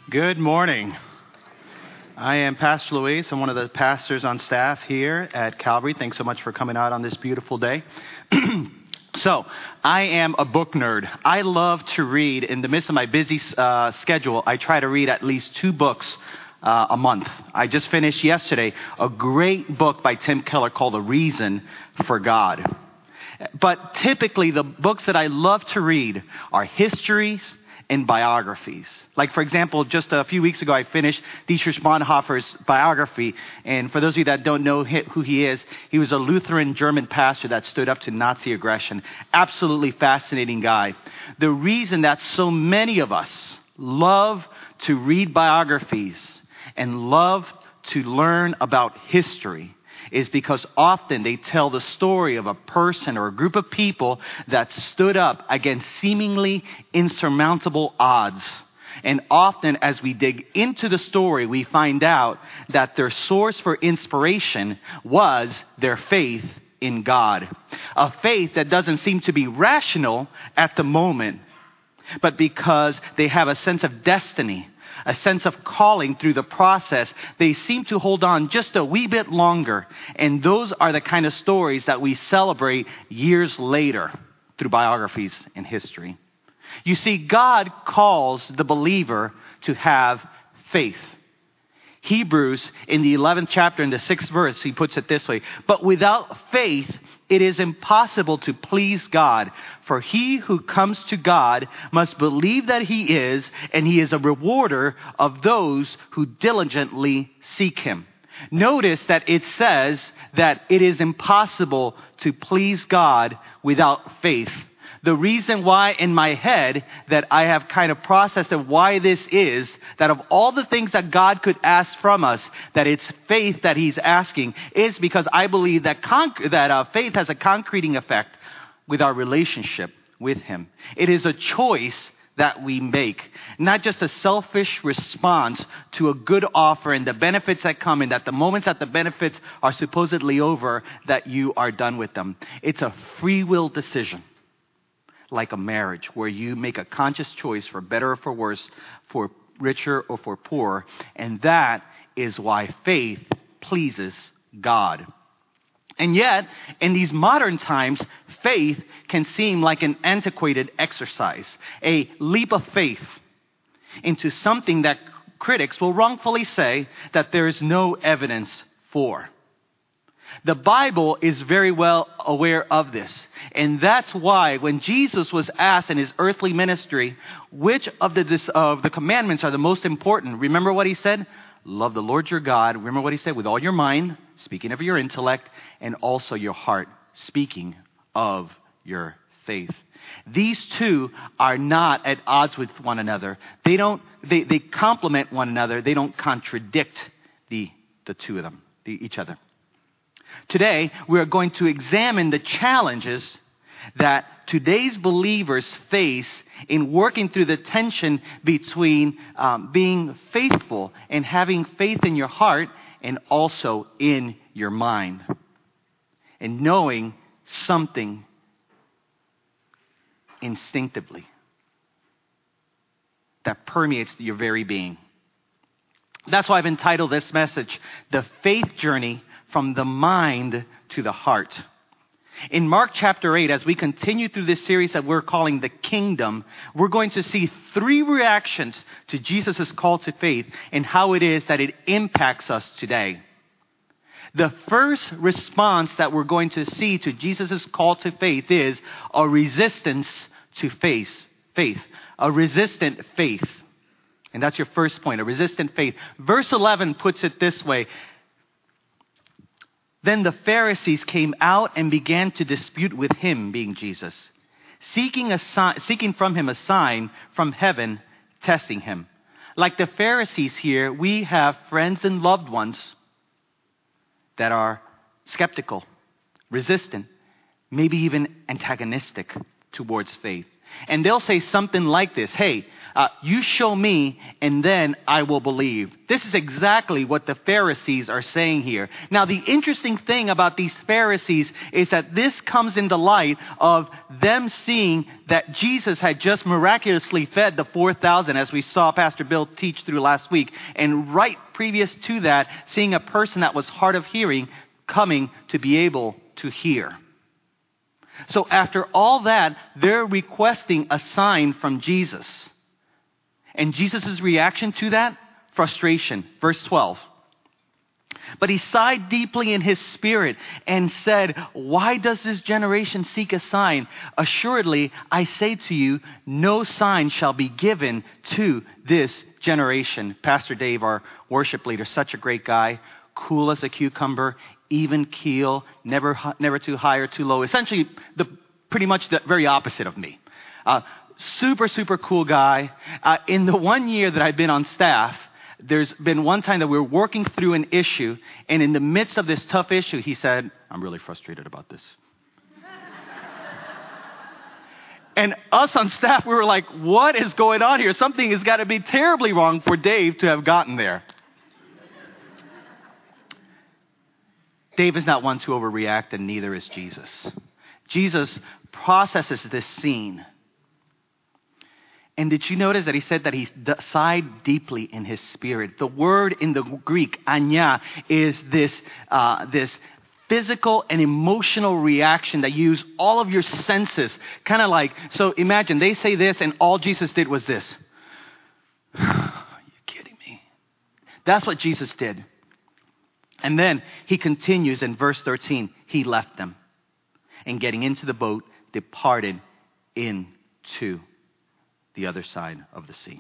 Good morning. I am Pastor Luis. I'm one of the pastors on staff here at Calvary. Thanks so much for coming out on this beautiful day. So, I am a book nerd. I love to read. In the midst of my busy schedule, I try to read at least 2 books a month. I just finished yesterday a great book by Tim Keller called A Reason for God. But typically, the books that I love to read are histories and biographies. Like, for example, just a few weeks ago, I finished Dietrich Bonhoeffer's biography. And for those of you that don't know who he is, he was a Lutheran German pastor that stood up to Nazi aggression. Absolutely fascinating guy. The reason that so many of us love to read biographies and love to learn about history is because often they tell the story of a person or a group of people that stood up against seemingly insurmountable odds. And often as we dig into the story, we find out that their source for inspiration was their faith in God. A faith that doesn't seem to be rational at the moment, but because they have a sense of destiny, a sense of calling through the process, they seem to hold on just a wee bit longer. And those are the kind of stories that we celebrate years later through biographies and history. You see, God calls the believer to have faith. Hebrews, in the 11th chapter, in the 6th verse, he puts it this way: but without faith, it is impossible to please God. For he who comes to God must believe that he is, and he is a rewarder of those who diligently seek him. Notice that it says that it is impossible to please God without faith. The reason why in my head that I have kind of processed of why this is, that of all the things that God could ask from us, that it's faith that he's asking, is because I believe that faith has a concreting effect with our relationship with him. It is a choice that we make, not just a selfish response to a good offer and the benefits that come, and that the moments that the benefits are supposedly over, that you are done with them. It's a free will decision. Like a marriage, where you make a conscious choice for better or for worse, for richer or for poorer. And that is why faith pleases God. And yet, in these modern times, faith can seem like an antiquated exercise, a leap of faith into something that critics will wrongfully say that there is no evidence for. The Bible is very well aware of this. And that's why when Jesus was asked in his earthly ministry, which of the commandments are the most important? Remember what he said? Love the Lord your God. Remember what he said? With all your mind, speaking of your intellect, and also your heart, speaking of your faith. These two are not at odds with one another. They complement one another. They don't contradict the two of them, each other. Today, we are going to examine the challenges that today's believers face in working through the tension between being faithful and having faith in your heart and also in your mind. And knowing something instinctively that permeates your very being. That's why I've entitled this message, The Faith Journey from the Mind to the Heart. In Mark chapter 8, as we continue through this series that we're calling The Kingdom, we're going to see 3 reactions to Jesus' call to faith and how it is that it impacts us today. The first response that we're going to see to Jesus' call to faith is a resistance to faith. A resistant faith. And that's your first point, a resistant faith. Verse 11 puts it this way: then the Pharisees came out and began to dispute with him, being Jesus, seeking from him a sign from heaven, testing him. Like the Pharisees here, we have friends and loved ones that are skeptical, resistant, maybe even antagonistic towards faith. And they'll say something like this, hey, you show me and then I will believe. This is exactly what the Pharisees are saying here. Now, the interesting thing about these Pharisees is that this comes in the light of them seeing that Jesus had just miraculously fed the 4,000, as we saw Pastor Bill teach through last week. And right previous to that, seeing a person that was hard of hearing coming to be able to hear. So after all that, they're requesting a sign from Jesus. And Jesus' reaction to that? Frustration. Verse 12. But he sighed deeply in his spirit and said, why does this generation seek a sign? Assuredly, I say to you, no sign shall be given to this generation. Pastor Dave, our worship leader, such a great guy, cool as a cucumber, even keel, never too high or too low. Essentially, pretty much the very opposite of me. Super, super cool guy. In the 1 year that I've been on staff, there's been one time that we were working through an issue, and in the midst of this tough issue, he said, I'm really frustrated about this. And us on staff, we were like, what is going on here? Something has got to be terribly wrong for Dave to have gotten there. Dave is not one to overreact, and neither is Jesus. Jesus processes this scene. And did you notice that he said that he sighed deeply in his spirit? The word in the Greek, anya, is this physical and emotional reaction that you use all of your senses. Kind of like, so imagine they say this and all Jesus did was this. Are you kidding me? That's what Jesus did. And then he continues in verse 13. He left them and getting into the boat, departed into the other side of the sea.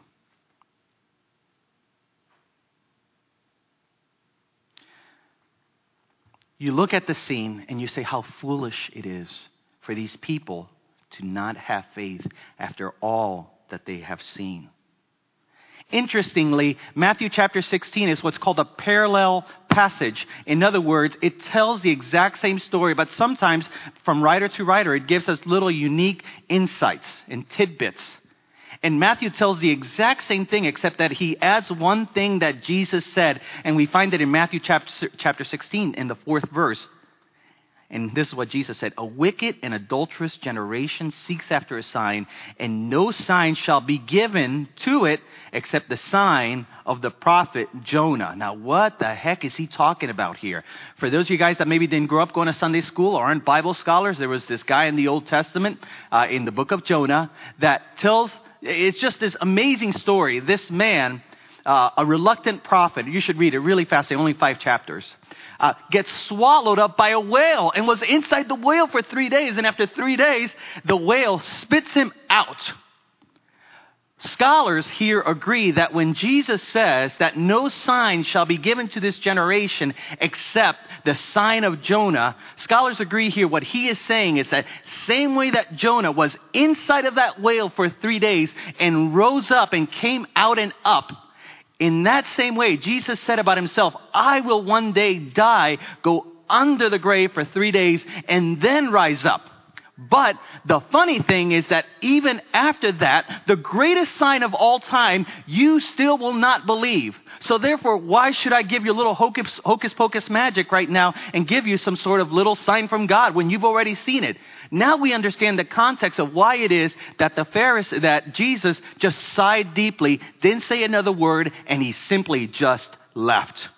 You look at the scene and you say how foolish it is for these people to not have faith after all that they have seen. Interestingly, Matthew chapter 16 is what's called a parallel passage. In other words, it tells the exact same story, but sometimes from writer to writer, it gives us little unique insights and tidbits. And Matthew tells the exact same thing, except that he adds one thing that Jesus said. And we find it in Matthew chapter 16 in the 4th verse. And this is what Jesus said. A wicked and adulterous generation seeks after a sign, and no sign shall be given to it except the sign of the prophet Jonah. Now, what the heck is he talking about here? For those of you guys that maybe didn't grow up going to Sunday school or aren't Bible scholars, there was this guy in the Old Testament, in the book of Jonah, that tells, it's just this amazing story. This man, a reluctant prophet, you should read it really fast, only 5 chapters, gets swallowed up by a whale and was inside the whale for 3 days. And after 3 days, the whale spits him out. Scholars here agree that when Jesus says that no sign shall be given to this generation except the sign of Jonah, scholars agree here what he is saying is that same way that Jonah was inside of that whale for 3 days and rose up and came out and up, in that same way, Jesus said about himself, I will one day die, go under the grave for 3 days, and then rise up. But the funny thing is that even after that, the greatest sign of all time, you still will not believe. So therefore, why should I give you a little hocus pocus magic right now and give you some sort of little sign from God when you've already seen it? Now we understand the context of why it is that that Jesus just sighed deeply, didn't say another word, and he simply just left.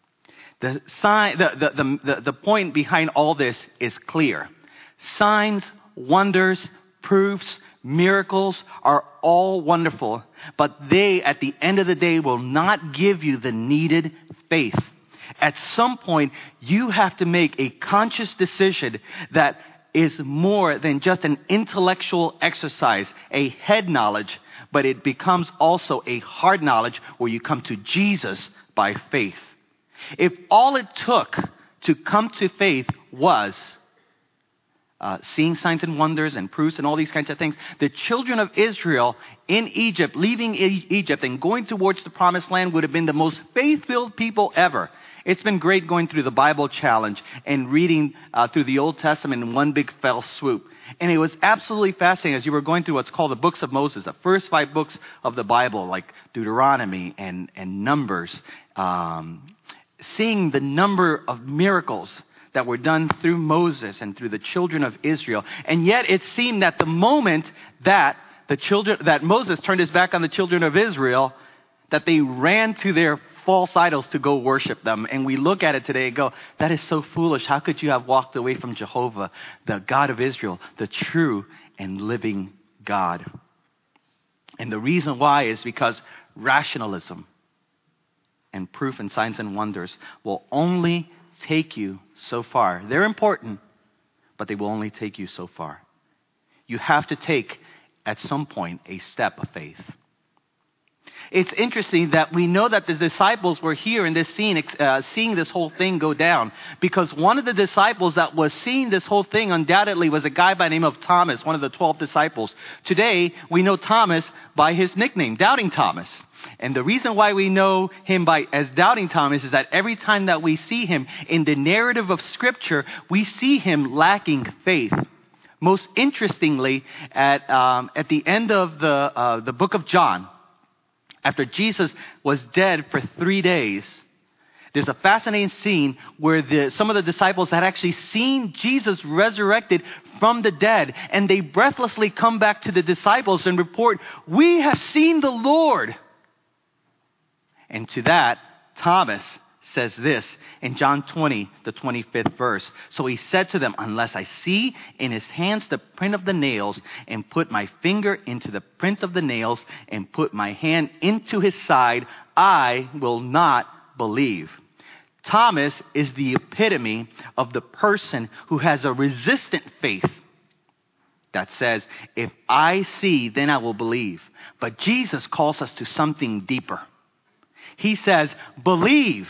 The point behind all this is clear. Signs, wonders, proofs, miracles are all wonderful, but they, at the end of the day, will not give you the needed faith. At some point, you have to make a conscious decision that is more than just an intellectual exercise, a head knowledge, but it becomes also a heart knowledge where you come to Jesus by faith. If all it took to come to faith was seeing signs and wonders and proofs and all these kinds of things, the children of Israel in Egypt, leaving Egypt and going towards the promised land would have been the most faith-filled people ever. It's been great going through the Bible Challenge and reading through the Old Testament in one big fell swoop. And it was absolutely fascinating as you were going through what's called the books of Moses, the first 5 books of the Bible, like Deuteronomy and Numbers, seeing the number of miracles that were done through Moses and through the children of Israel. And yet it seemed that the moment that Moses turned his back on the children of Israel, that they ran to their false idols to go worship them. And we look at it today and go, that is so foolish. How could you have walked away from Jehovah, the God of Israel, the true and living God? And the reason why is because rationalism and proof and signs and wonders will only take you so far. They're important, but they will only take you so far. You have to take, at some point, a step of faith. It's interesting that we know that the disciples were here in this scene, seeing this whole thing go down, because one of the disciples that was seeing this whole thing undoubtedly was a guy by the name of Thomas, one of the 12 disciples. Today, we know Thomas by his nickname, Doubting Thomas. And the reason why we know him as Doubting Thomas is that every time that we see him in the narrative of Scripture, we see him lacking faith. Most interestingly, at the end of the book of John, after Jesus was dead for 3 days, there's a fascinating scene where some of the disciples had actually seen Jesus resurrected from the dead, and they breathlessly come back to the disciples and report, "We have seen the Lord." And to that, Thomas says this in John 20, the 25th verse. "So he said to them, unless I see in his hands the print of the nails, and put my finger into the print of the nails, and put my hand into his side, I will not believe." Thomas is the epitome of the person who has a resistant faith that says, if I see, then I will believe. But Jesus calls us to something deeper. He says, believe,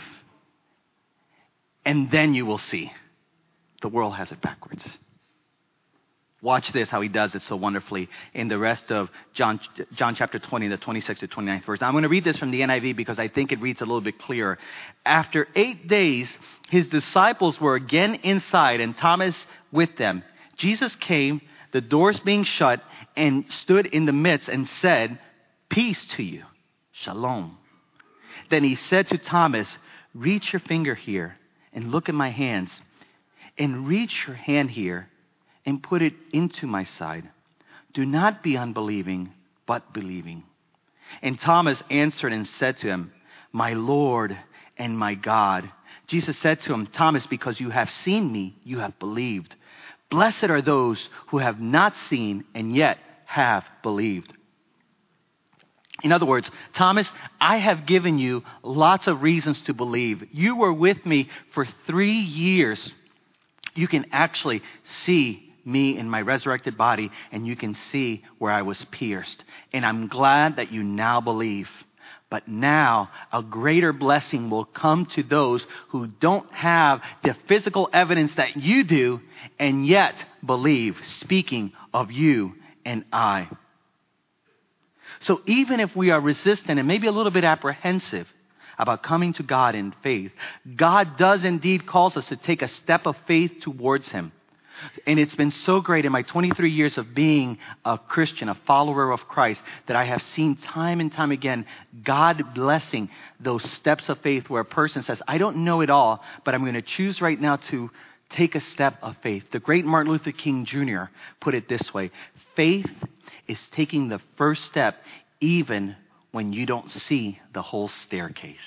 and then you will see. The world has it backwards. Watch this, how he does it so wonderfully in the rest of John chapter 20, the 26th to 29th verse. Now, I'm going to read this from the NIV because I think it reads a little bit clearer. "After 8 days, his disciples were again inside, and Thomas with them. Jesus came, the doors being shut, and stood in the midst and said, 'Peace to you, shalom.' Then he said to Thomas, 'Reach your finger here and look at my hands, and reach your hand here and put it into my side. Do not be unbelieving, but believing.' And Thomas answered and said to him, 'My Lord and my God.' Jesus said to him, 'Thomas, because you have seen me, you have believed. Blessed are those who have not seen and yet have believed.'" In other words, Thomas, I have given you lots of reasons to believe. You were with me for 3 years. You can actually see me in my resurrected body, and you can see where I was pierced. And I'm glad that you now believe. But now a greater blessing will come to those who don't have the physical evidence that you do, and yet believe, speaking of you and I. So even if we are resistant and maybe a little bit apprehensive about coming to God in faith, God does indeed calls us to take a step of faith towards Him. And it's been so great in my 23 years of being a Christian, a follower of Christ, that I have seen time and time again God blessing those steps of faith where a person says, I don't know it all, but I'm going to choose right now to take a step of faith. The great Martin Luther King Jr. put it this way: faith is taking the first step even when you don't see the whole staircase.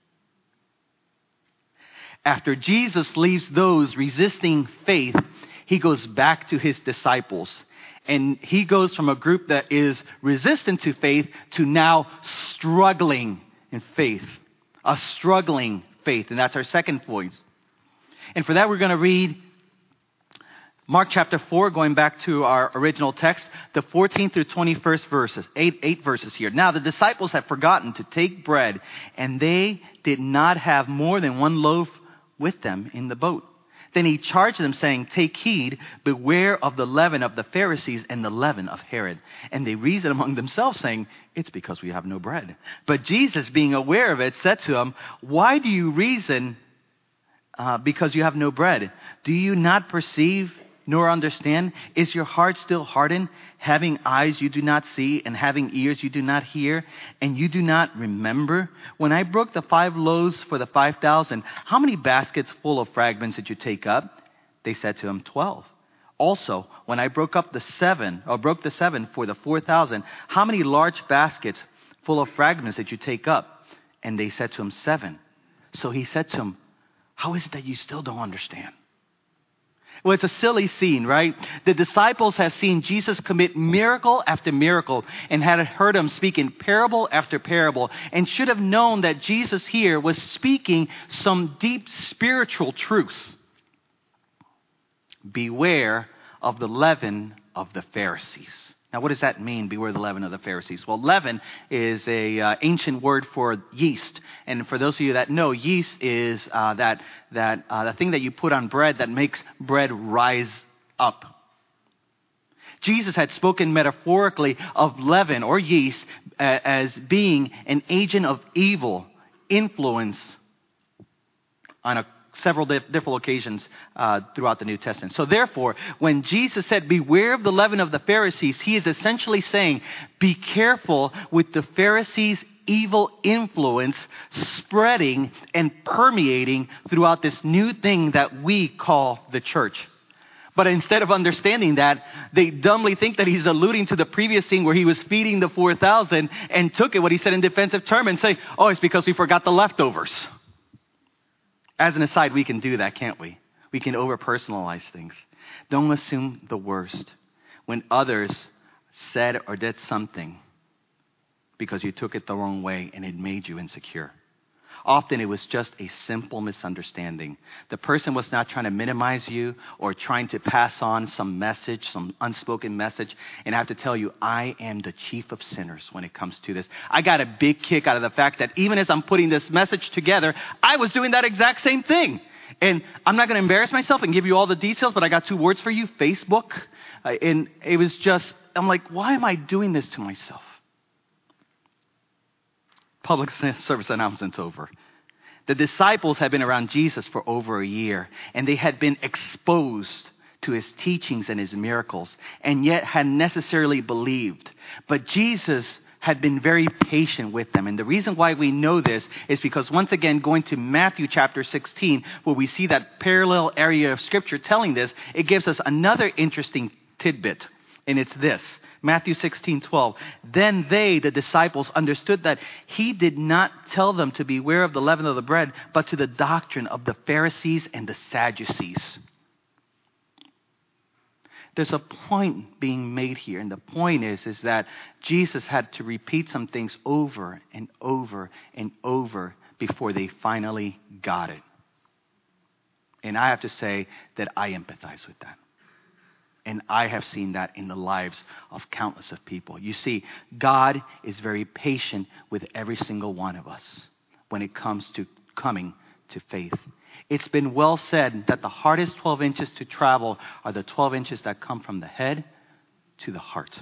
After Jesus leaves those resisting faith, He goes back to His disciples. And He goes from a group that is resistant to faith to now struggling in faith. A struggling faith. And that's our second point. And for that, we're going to read Mark chapter 4, going back to our original text, the 14th through 21st verses, eight verses here. "Now the disciples had forgotten to take bread, and they did not have more than 1 loaf with them in the boat. Then He charged them, saying, 'Take heed, beware of the leaven of the Pharisees and the leaven of Herod.' And they reasoned among themselves, saying, 'It's because we have no bread.' But Jesus, being aware of it, said to them, 'Why do you reason because you have no bread. Do you not perceive nor understand? Is your heart still hardened? Having eyes you do not see, and having ears you do not hear, and you do not remember? When I broke the 5 loaves for the 5,000, how many baskets full of fragments did you take up? They said to him, 12. Also, when I broke the 7 for the 4,000, how many large baskets full of fragments did you take up? And they said to him, 7. So he said to them, how is it that you still don't understand? Well, it's a silly scene, right? The disciples have seen Jesus commit miracle after miracle and had heard him speak in parable after parable and should have known that Jesus here was speaking some deep spiritual truth. Beware of the leaven of the Pharisees. Now, what does that mean, beware the leaven of the Pharisees? Well, leaven is a ancient word for yeast. And for those of you that know, yeast is the thing that you put on bread that makes bread rise up. Jesus had spoken metaphorically of leaven or yeast as being an agent of evil influence on several different occasions throughout the New Testament. So therefore, when Jesus said, beware of the leaven of the Pharisees, he is essentially saying, be careful with the Pharisees' evil influence spreading and permeating throughout this new thing that we call the church. But instead of understanding that, they dumbly think that he's alluding to the previous scene where he was feeding the 4,000 and took it, what he said in defensive term, and say, oh, it's because we forgot the leftovers. As an aside, we can do that, can't we? We can over-personalize things. Don't assume the worst when others said or did something because you took it the wrong way and it made you insecure. Often it was just a simple misunderstanding. The person was not trying to minimize you or trying to pass on some message, some unspoken message. And I have to tell you, I am the chief of sinners when it comes to this. I got a big kick out of the fact that even as I'm putting this message together, I was doing that exact same thing. And I'm not going to embarrass myself and give you all the details, but I got 2 words for you, Facebook. And it was just, I'm like, why am I doing this to myself? Public service announcement's over. The disciples had been around Jesus for over a year, and they had been exposed to his teachings and his miracles, and yet hadn't necessarily believed. But Jesus had been very patient with them. And the reason why we know this is because once again, going to Matthew chapter 16, where we see that parallel area of scripture telling this, it gives us another interesting tidbit. And it's this, Matthew 16:12. Then they, the disciples, understood that he did not tell them to beware of the leaven of the bread, but to the doctrine of the Pharisees and the Sadducees. There's a point being made here, and the point is that Jesus had to repeat some things over and over and over before they finally got it. And I have to say that I empathize with that. And I have seen that in the lives of countless of people. You see, God is very patient with every single one of us when it comes to coming to faith. It's been well said that the hardest 12 inches to travel are the 12 inches that come from the head to the heart.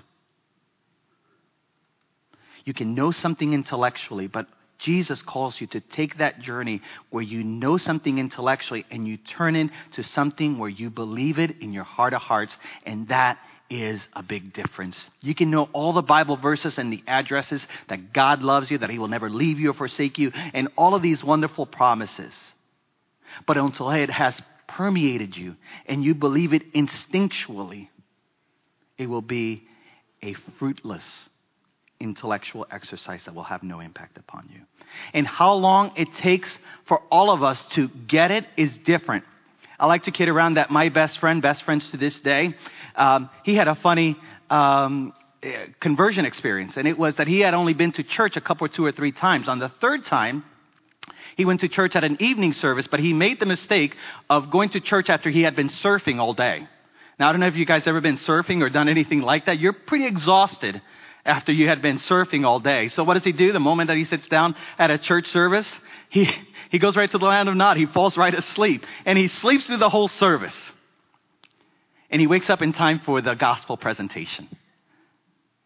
You can know something intellectually, but Jesus calls you to take that journey where you know something intellectually and you turn it to something where you believe it in your heart of hearts, and that is a big difference. You can know all the Bible verses and the addresses that God loves you, that he will never leave you or forsake you, and all of these wonderful promises. But until it has permeated you and you believe it instinctually, it will be a fruitless intellectual exercise that will have no impact upon you. And how long it takes for all of us to get it is different. I like to kid around that my best friends to this day, he had a funny conversion experience. And it was that he had only been to church a couple, 2 or 3 times. On the 3rd time, he went to church at an evening service, but he made the mistake of going to church after he had been surfing all day. Now, I don't know if you guys ever been surfing or done anything like that. You're pretty exhausted after you had been surfing all day. So what does he do? The moment that he sits down at a church service, he goes right to the land of Nod. He falls right asleep. And he sleeps through the whole service. And he wakes up in time for the gospel presentation.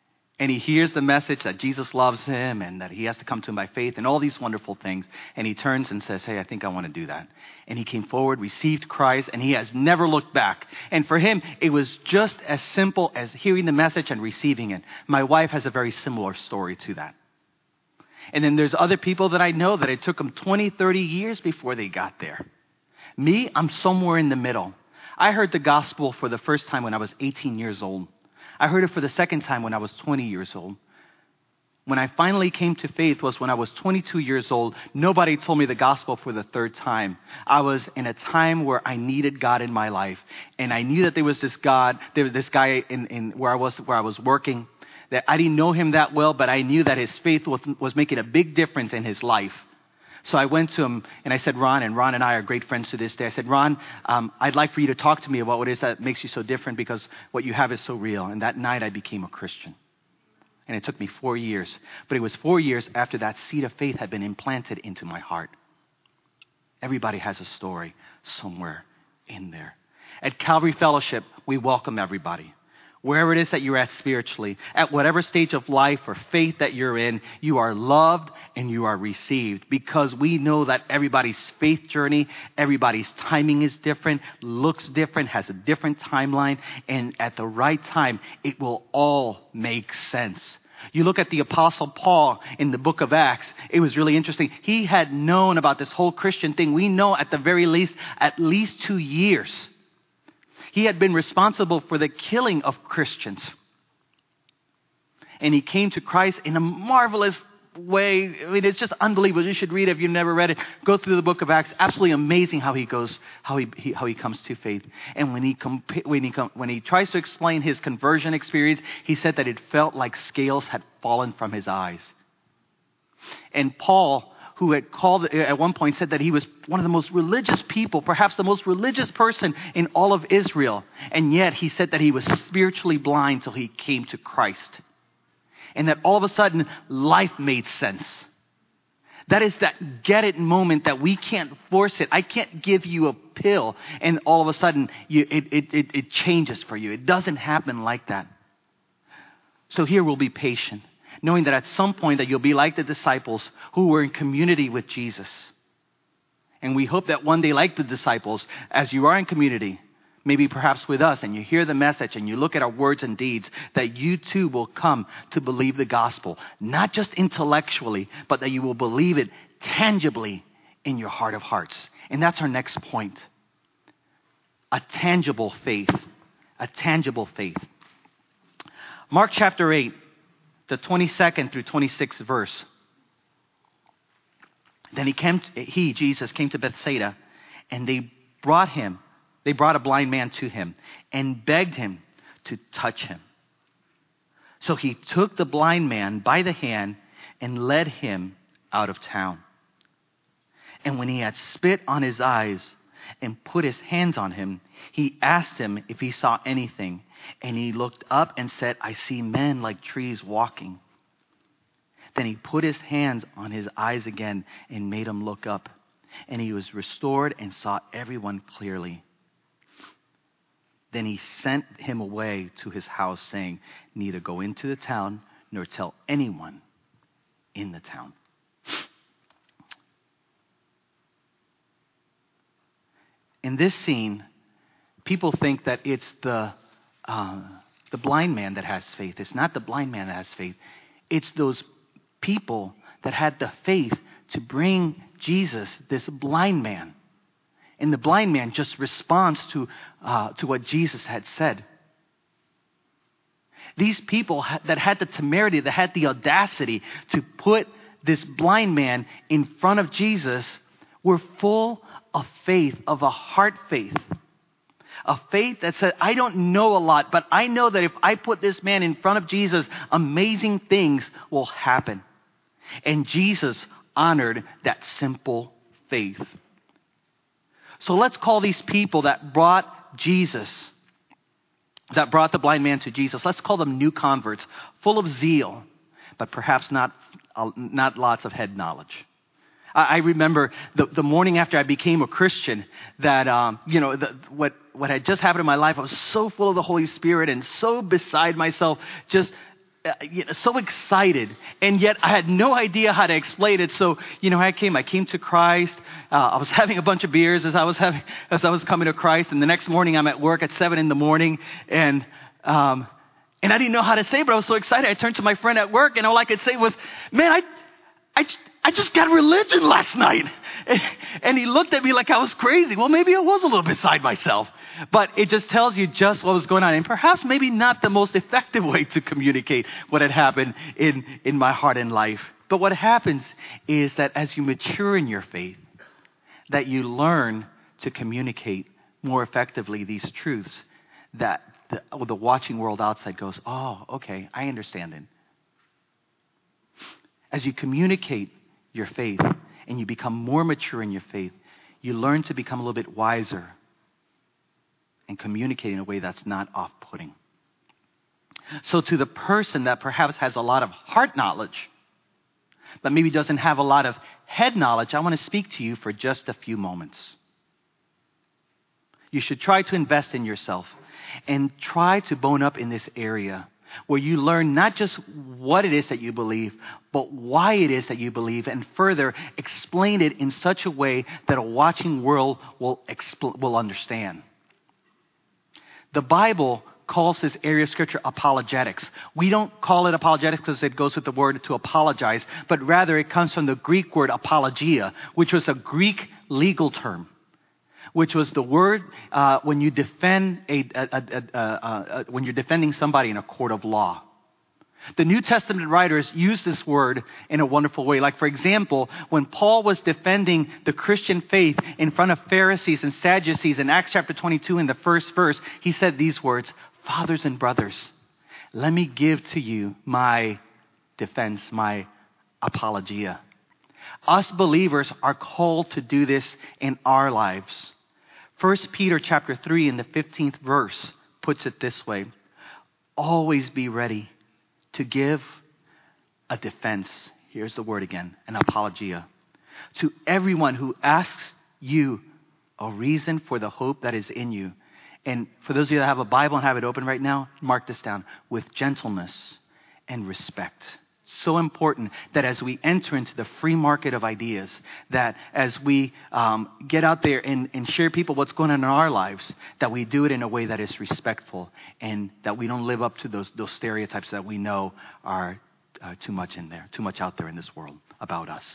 And he hears the message that Jesus loves him and that he has to come to him by faith and all these wonderful things. And he turns and says, hey, I think I want to do that. And he came forward, received Christ, and he has never looked back. And for him, it was just as simple as hearing the message and receiving it. My wife has a very similar story to that. And then there's other people that I know that it took them 20, 30 years before they got there. Me, I'm somewhere in the middle. I heard the gospel for the first time when I was 18 years old. I heard it for the second time when I was 20 years old. When I finally came to faith was when I was 22 years old. Nobody told me the gospel for the third time. I was in a time where I needed God in my life. And I knew that there was this guy in where I was working, that I didn't know him that well, but I knew that his faith was making a big difference in his life. So I went to him and I said, Ron and I are great friends to this day. I said, Ron, I'd like for you to talk to me about what it is that makes you so different, because what you have is so real. And that night I became a Christian. And it took me 4 years. But it was 4 years after that seed of faith had been implanted into my heart. Everybody has a story somewhere in there. At Calvary Fellowship, we welcome everybody. Wherever it is that you're at spiritually, at whatever stage of life or faith that you're in, you are loved and you are received, because we know that everybody's faith journey, everybody's timing is different, looks different, has a different timeline, and at the right time, it will all make sense. You look at the Apostle Paul in the book of Acts, it was really interesting. He had known about this whole Christian thing. We know at the very least, at least 2 years. He had been responsible for the killing of Christians. And he came to Christ in a marvelous way. I mean, it's just unbelievable. You should read it if you've never read it. Go through the book of Acts. Absolutely amazing how he goes, how he comes to faith. And when he tries to explain his conversion experience, he said that it felt like scales had fallen from his eyes. And Paul, who had called at one point, said that he was one of the most religious people, perhaps the most religious person in all of Israel. And yet he said that he was spiritually blind till he came to Christ. And that all of a sudden, life made sense. That is that get it moment that we can't force it. I can't give you a pill and all of a sudden it changes for you. It doesn't happen like that. So here we'll be patient, knowing that at some point that you'll be like the disciples who were in community with Jesus. And we hope that one day, like the disciples, as you are in community, maybe perhaps with us, and you hear the message and you look at our words and deeds, that you too will come to believe the gospel, not just intellectually, but that you will believe it tangibly in your heart of hearts. And that's our next point. A tangible faith. A tangible faith. Mark chapter 8. The 22nd through 26th verse. Then Jesus came to Bethsaida, and they brought a blind man to him and begged him to touch him. So he took the blind man by the hand and led him out of town. And when he had spit on his eyes and put his hands on him, he asked him if he saw anything. And he looked up and said, I see men like trees walking. Then he put his hands on his eyes again and made him look up. And he was restored and saw everyone clearly. Then he sent him away to his house, saying, neither go into the town nor tell anyone in the town. In this scene, people think that it's the blind man that has faith. It's not the blind man that has faith. It's those people that had the faith to bring Jesus, this blind man. And the blind man just responds to what Jesus had said. These people that had the temerity, that had the audacity to put this blind man in front of Jesus were full of faith, of a heart faith. A faith that said, I don't know a lot, but I know that if I put this man in front of Jesus, amazing things will happen. And Jesus honored that simple faith. So let's call these people that brought the blind man to Jesus, let's call them new converts, full of zeal, but perhaps not lots of head knowledge. I remember the morning after I became a Christian that, what had just happened in my life, I was so full of the Holy Spirit and so beside myself, just so excited, and yet I had no idea how to explain it. So, I came to Christ. I was having a bunch of beers as I was coming to Christ, and the next morning I'm at work at 7 a.m, and I didn't know how to say it, but I was so excited. I turned to my friend at work, and all I could say was, "Man, I just got religion last night." And he looked at me like I was crazy. Well, maybe I was a little beside myself. But it just tells you just what was going on. And perhaps maybe not the most effective way to communicate what had happened in my heart and life. But what happens is that as you mature in your faith, that you learn to communicate more effectively these truths that the watching world outside goes, "Oh, okay, I understand it." As you communicate your faith and you become more mature in your faith, you learn to become a little bit wiser and communicate in a way that's not off-putting. So to the person that perhaps has a lot of heart knowledge, but maybe doesn't have a lot of head knowledge, I want to speak to you for just a few moments. You should try to invest in yourself and try to bone up in this area where you learn not just what it is that you believe, but why it is that you believe, and further explain it in such a way that a watching world will understand. The Bible calls this area of Scripture apologetics. We don't call it apologetics because it goes with the word to apologize, but rather it comes from the Greek word apologia, which was a Greek legal term, which was the word when you defend when you're defending somebody in a court of law. The New Testament writers use this word in a wonderful way. Like, for example, when Paul was defending the Christian faith in front of Pharisees and Sadducees in Acts chapter 22 in the first verse, he said these words, "Fathers and brothers, let me give to you my defense, my apologia." Us believers are called to do this in our lives. 1 Peter chapter 3 in the 15th verse puts it this way, "Always be ready to give a defense," here's the word again, an apologia, "to everyone who asks you a reason for the hope that is in you." And for those of you that have a Bible and have it open right now, mark this down, "with gentleness and respect." So important that as we enter into the free market of ideas, that as we get out there and share people what's going on in our lives, that we do it in a way that is respectful and that we don't live up to those stereotypes that we know are too much out there in this world about us.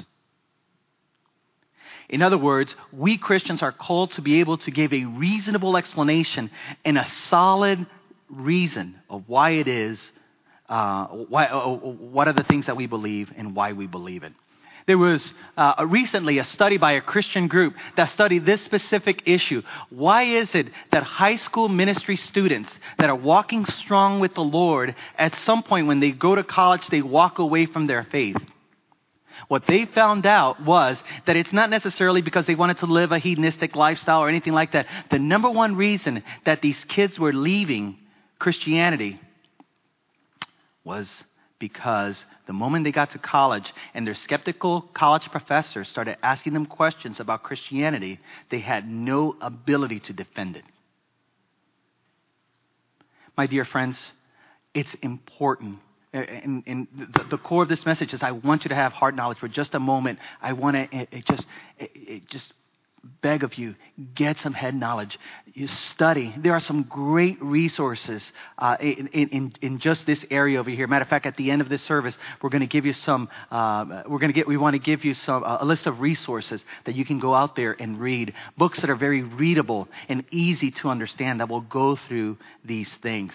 In other words, we Christians are called to be able to give a reasonable explanation and a solid reason of why it is what are the things that we believe and why we believe it. There was recently a study by a Christian group that studied this specific issue. Why is it that high school ministry students that are walking strong with the Lord, at some point when they go to college, they walk away from their faith? What they found out was that it's not necessarily because they wanted to live a hedonistic lifestyle or anything like that. The number one reason that these kids were leaving Christianity was because the moment they got to college and their skeptical college professors started asking them questions about Christianity, they had no ability to defend it. My dear friends, it's important. And the core of this message is I want you to have heart knowledge for just a moment. I want to just beg of you, get some head knowledge. You study. There are some great resources in just this area over here. Matter of fact, at the end of this service, we're going to give you some. We want to give you a list of resources that you can go out there and read. Books that are very readable and easy to understand that will go through these things.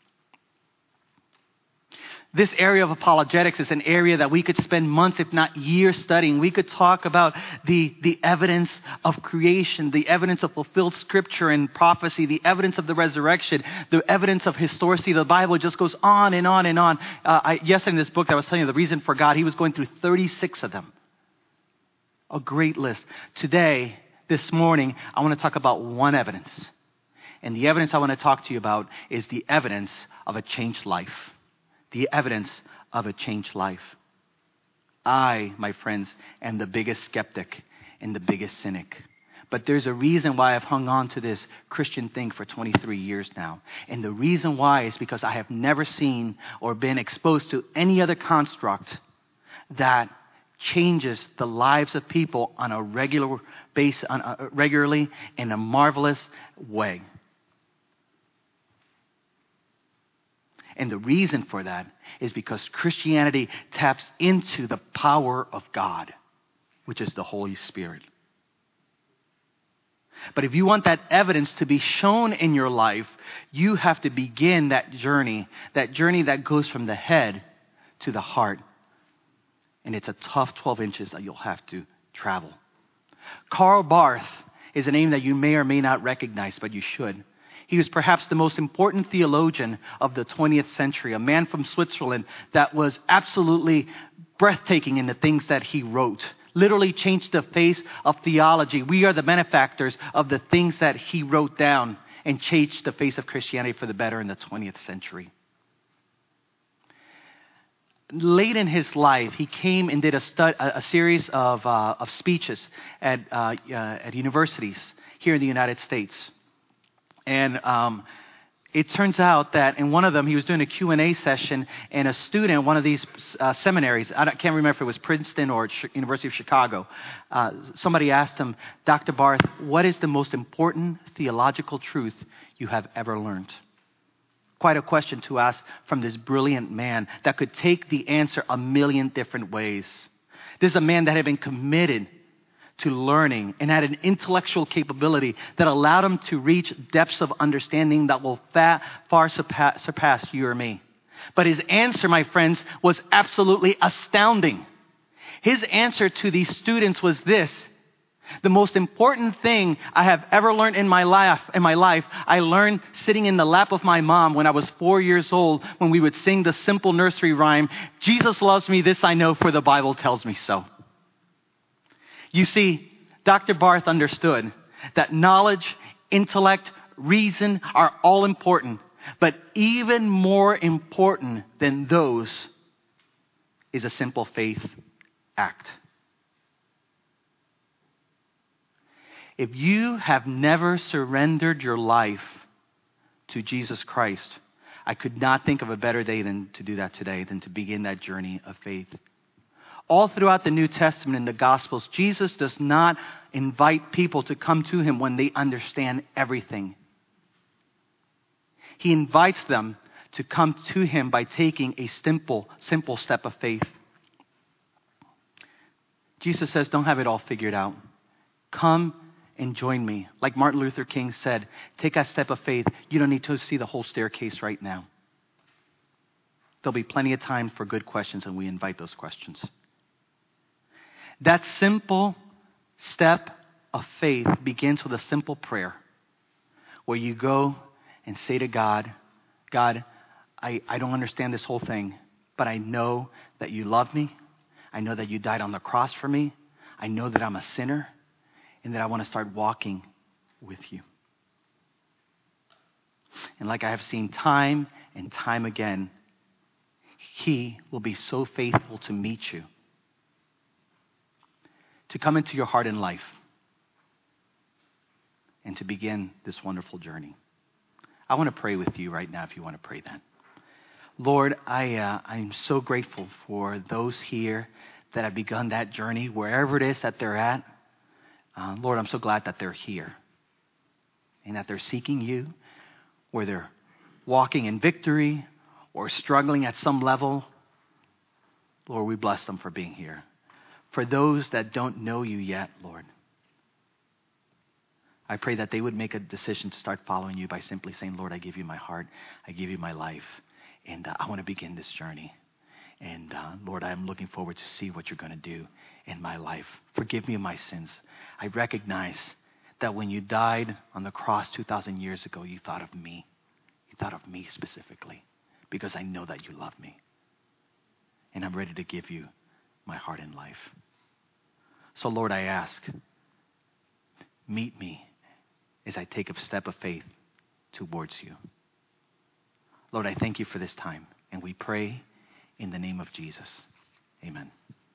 This area of apologetics is an area that we could spend months, if not years, studying. We could talk about the evidence of creation, the evidence of fulfilled scripture and prophecy, the evidence of the resurrection, the evidence of historicity. The Bible just goes on and on and on. Yesterday in this book that I was telling you, The Reason for God, he was going through 36 of them. A great list. Today, this morning, I want to talk about one evidence. And the evidence I want to talk to you about is the evidence of a changed life. The evidence of a changed life. I, my friends, am the biggest skeptic and the biggest cynic. But there's a reason why I've hung on to this Christian thing for 23 years now. And the reason why is because I have never seen or been exposed to any other construct that changes the lives of people on a regular basis, regularly in a marvelous way. And the reason for that is because Christianity taps into the power of God, which is the Holy Spirit. But if you want that evidence to be shown in your life, you have to begin that journey that goes from the head to the heart. And it's a tough 12 inches that you'll have to travel. Karl Barth is a name that you may or may not recognize, but you should. He was perhaps the most important theologian of the 20th century, a man from Switzerland that was absolutely breathtaking in the things that he wrote. Literally changed the face of theology. We are the benefactors of the things that he wrote down and changed the face of Christianity for the better in the 20th century. Late in his life, he came and did a series of speeches at universities here in the United States. And it turns out that in one of them, he was doing a Q&A session, and a student, one of these seminaries, I can't remember if it was Princeton or University of Chicago, somebody asked him, Dr. Barth, what is the most important theological truth you have ever learned? Quite a question to ask from this brilliant man that could take the answer a million different ways. This is a man that had been committed to learning and had an intellectual capability that allowed him to reach depths of understanding that will far surpass you or me. But his answer, my friends, was absolutely astounding. His answer to these students was this: the most important thing I have ever learned in my life, I learned sitting in the lap of my mom when I was 4 years old, when we would sing the simple nursery rhyme, Jesus loves me, this I know, for the Bible tells me so. You see, Dr. Barth understood that knowledge, intellect, reason are all important. But even more important than those is a simple faith act. If you have never surrendered your life to Jesus Christ, I could not think of a better day than to do that today, than to begin that journey of faith. All throughout the New Testament and the Gospels, Jesus does not invite people to come to him when they understand everything. He invites them to come to him by taking a simple step of faith. Jesus says, don't have it all figured out. Come and join me. Like Martin Luther King said, take a step of faith. You don't need to see the whole staircase right now. There'll be plenty of time for good questions, and we invite those questions. That simple step of faith begins with a simple prayer where you go and say to God, God, I don't understand this whole thing, but I know that you love me. I know that you died on the cross for me. I know that I'm a sinner and that I want to start walking with you. And like I have seen time and time again, he will be so faithful to meet you, to come into your heart and life, and to begin this wonderful journey. I want to pray with you right now if you want to pray that. Lord, I'm so grateful for those here that have begun that journey, wherever it is that they're at. Lord, I'm so glad that they're here and that they're seeking you, where they're walking in victory or struggling at some level. Lord, we bless them for being here. For those that don't know you yet, Lord, I pray that they would make a decision to start following you by simply saying, Lord, I give you my heart, I give you my life, and I want to begin this journey. And Lord, I'm looking forward to see what you're going to do in my life. Forgive me of my sins. I recognize that when you died on the cross 2,000 years ago, you thought of me. You thought of me specifically, because I know that you love me. And I'm ready to give you my heart and life. So Lord, I ask, meet me as I take a step of faith towards you. Lord, I thank you for this time, and we pray in the name of Jesus. Amen.